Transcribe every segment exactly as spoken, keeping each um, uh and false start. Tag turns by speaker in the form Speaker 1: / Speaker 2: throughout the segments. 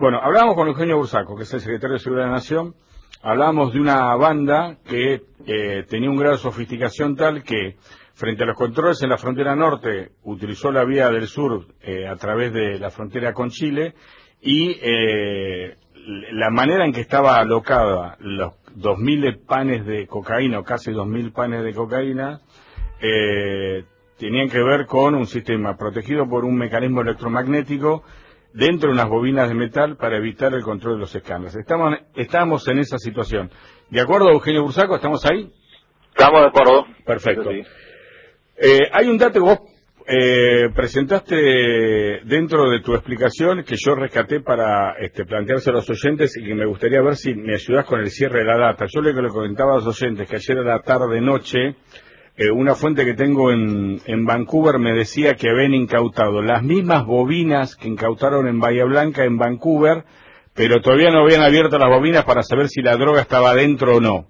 Speaker 1: Bueno, hablábamos con Eugenio Bursaco, que es el secretario de Seguridad de la Nación. Hablábamos de una banda que eh, tenía un grado de sofisticación tal que, frente a los controles en la frontera norte, utilizó la vía del sur eh, a través de la frontera con Chile, y eh, la manera en que estaba alocada los dos mil panes de cocaína, o casi dos mil panes de cocaína, eh, tenían que ver con un sistema protegido por un mecanismo electromagnético dentro de unas bobinas de metal para evitar el control de los escáneres. Estamos, estamos en esa situación. ¿De acuerdo, Eugenio Bursaco? ¿Estamos ahí?
Speaker 2: Estamos de acuerdo.
Speaker 1: Perfecto.
Speaker 2: Sí.
Speaker 1: Eh, hay un dato que vos eh, presentaste dentro de tu explicación que yo rescaté para este, plantearse a los oyentes y que me gustaría ver si me ayudás con el cierre de la data. Yo le, le comentaba a los oyentes que ayer a la tarde-noche Eh, una fuente que tengo en, en Vancouver me decía que habían incautado las mismas bobinas que incautaron en Bahía Blanca, en Vancouver, pero todavía no habían abierto las bobinas para saber si la droga estaba dentro o no.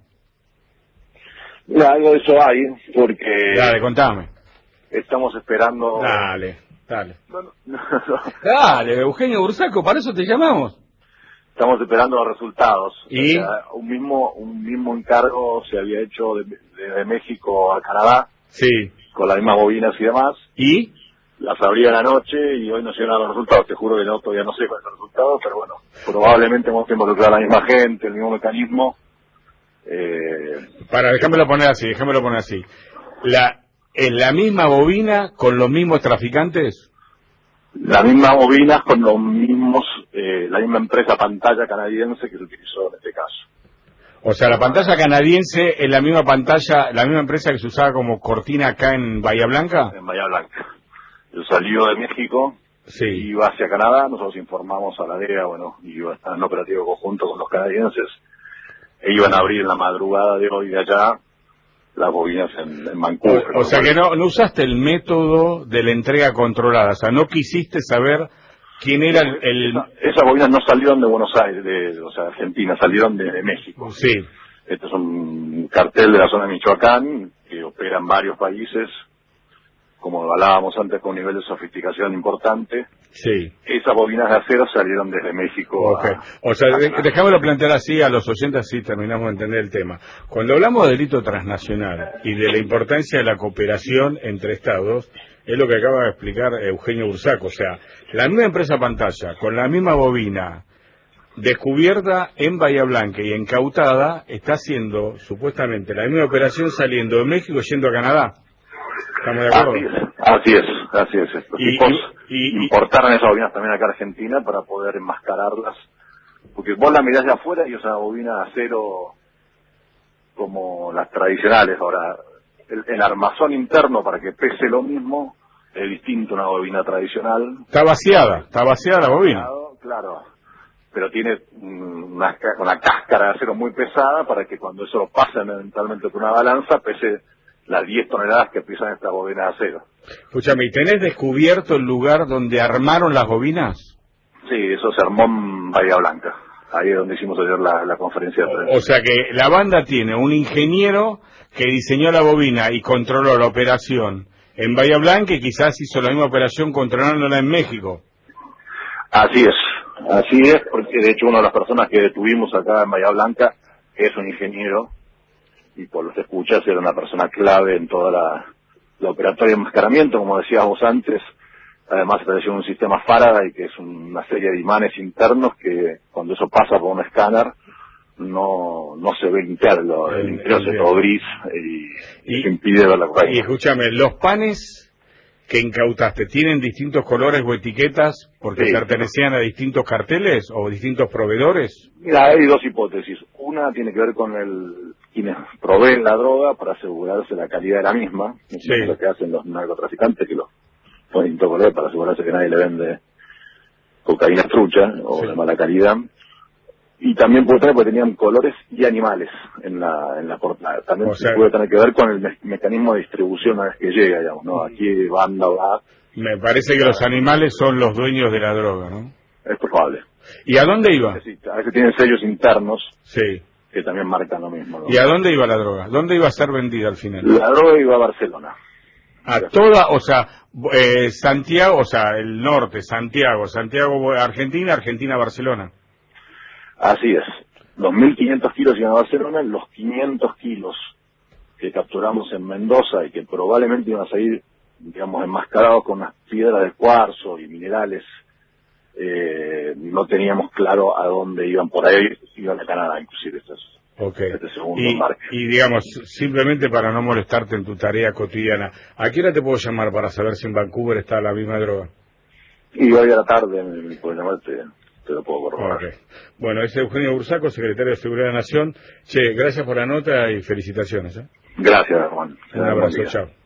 Speaker 2: Mira, algo de eso hay, porque...
Speaker 1: Dale, contame.
Speaker 2: Estamos esperando...
Speaker 1: Dale, dale.
Speaker 2: No, no, no.
Speaker 1: Dale, Eugenio Bursaco, para eso te llamamos.
Speaker 2: Estamos esperando los resultados.
Speaker 1: ¿Y?
Speaker 2: O sea, un mismo un mismo encargo se había hecho desde de, de México a Canadá.
Speaker 1: Sí.
Speaker 2: Con las mismas bobinas y demás.
Speaker 1: ¿Y?
Speaker 2: Las abrían anoche y hoy nos llegan los resultados. Te juro que no, todavía no sé cuáles son los resultados, pero bueno, probablemente hemos involucrado a la misma gente, el mismo mecanismo. Eh,
Speaker 1: para, déjamelo poner así, déjamelo poner así. La, ¿Es la misma bobina con los mismos traficantes?
Speaker 2: Las mismas bobinas con los mismos, eh, la misma empresa pantalla canadiense que se utilizó en este caso.
Speaker 1: O sea, la pantalla canadiense es la misma pantalla, la misma empresa que se usaba como cortina acá en Bahía Blanca.
Speaker 2: En Bahía Blanca. Él salió de México,
Speaker 1: sí.
Speaker 2: Iba hacia Canadá, nosotros informamos a la D E A, bueno, iba a estar en operativo conjunto con los canadienses, e iban a abrir en la madrugada de hoy de allá las bobinas en, en Vancouver.
Speaker 1: O, o sea que no, no usaste el método de la entrega controlada, o sea, no quisiste saber quién era el... el...
Speaker 2: Esa, esas bobinas no salieron de Buenos Aires, de, o sea, Argentina, salieron de, de México.
Speaker 1: Sí.
Speaker 2: Este es un cartel de la zona de Michoacán, que opera en varios países, como hablábamos antes, con un nivel de sofisticación importante.
Speaker 1: Sí.
Speaker 2: Esas bobinas de acero salieron desde México.
Speaker 1: Okay.
Speaker 2: A,
Speaker 1: o sea,
Speaker 2: a...
Speaker 1: dejámoslo plantear así a los oyentes, así terminamos de entender el tema. Cuando hablamos de delito transnacional y de la importancia de la cooperación entre Estados, es lo que acaba de explicar Eugenio Bursaco. O sea, la misma empresa pantalla, con la misma bobina, descubierta en Bahía Blanca y incautada, está haciendo supuestamente la misma operación saliendo de México y yendo a Canadá. ¿Estamos de acuerdo?
Speaker 2: Así es, así es. Así es. Los
Speaker 1: y,
Speaker 2: tipos
Speaker 1: y, y,
Speaker 2: importaron esas bobinas también acá a Argentina para poder enmascararlas. Porque vos la mirás de afuera y es una bobina de acero como las tradicionales. Ahora, el, el armazón interno para que pese lo mismo es distinto a una bobina tradicional.
Speaker 1: Está vaciada, está vaciada la bobina.
Speaker 2: Claro, pero tiene una, una cáscara de acero muy pesada para que cuando eso lo pasen eventualmente por una balanza pese las diez toneladas que pesan esta bobina de acero.
Speaker 1: Escúchame, ¿y tenés descubierto el lugar donde armaron las bobinas?
Speaker 2: Sí, eso se armó en Bahía Blanca. Ahí es donde hicimos ayer la, la conferencia de prensa.
Speaker 1: O sea que la banda tiene un ingeniero que diseñó la bobina y controló la operación en Bahía Blanca y quizás hizo la misma operación controlándola en México.
Speaker 2: Así es, así es, porque de hecho una de las personas que detuvimos acá en Bahía Blanca es un ingeniero y por lo que escuchas era una persona clave en toda la, la operatoria de enmascaramiento, como decíamos antes. Además estableció un sistema Faraday, que es una serie de imanes internos que cuando eso pasa por un escáner no no se ve interno, el interior se todo gris y, y impide ver la cocaína.
Speaker 1: Y escúchame, los panes que incautaste, ¿tienen distintos colores o etiquetas porque sí, pertenecían a distintos carteles o distintos proveedores?
Speaker 2: Mira, hay dos hipótesis. Una tiene que ver con el quienes proveen la droga para asegurarse la calidad de la misma. Sí. Es lo que hacen los narcotraficantes, que los ponen distintos colores para asegurarse que nadie le vende cocaína trucha o sí, de mala calidad. Y también puede tener, porque tenían colores y animales en la en la portada. También o sea, puede tener que ver con el me mecanismo de distribución una vez que llega, digamos, ¿no? Aquí banda va.
Speaker 1: Me parece que los animales son los dueños de la droga, ¿no?
Speaker 2: Es probable.
Speaker 1: ¿Y a dónde iba?
Speaker 2: A veces tienen sellos internos.
Speaker 1: Sí.
Speaker 2: Que también marcan lo mismo, ¿no?
Speaker 1: ¿Y a dónde iba la droga? ¿Dónde iba a ser vendida al final?
Speaker 2: La droga iba a Barcelona.
Speaker 1: A toda, o sea, Eh, Santiago, o sea, el norte, Santiago, Santiago, Argentina, Argentina, Barcelona.
Speaker 2: Así es. Los mil quinientos kilos iban a Barcelona, los quinientos kilos que capturamos en Mendoza y que probablemente iban a salir, digamos, enmascarados con unas piedras de cuarzo y minerales, eh, no teníamos claro a dónde iban. Por ahí iban a Canadá, inclusive, estos,
Speaker 1: Okay.
Speaker 2: este segundo
Speaker 1: Y,
Speaker 2: embarque.
Speaker 1: y digamos, simplemente para no molestarte en tu tarea cotidiana, ¿a qué hora te puedo llamar para saber si en Vancouver está la misma droga?
Speaker 2: Y hoy a la tarde me pueden llamar, te, te lo puedo corroborar.
Speaker 1: Okay. Bueno, es Eugenio Bursaco, secretario de Seguridad de la Nación. Che, gracias por la nota y felicitaciones. ¿eh?
Speaker 2: Gracias, Juan.
Speaker 1: Un abrazo, chao.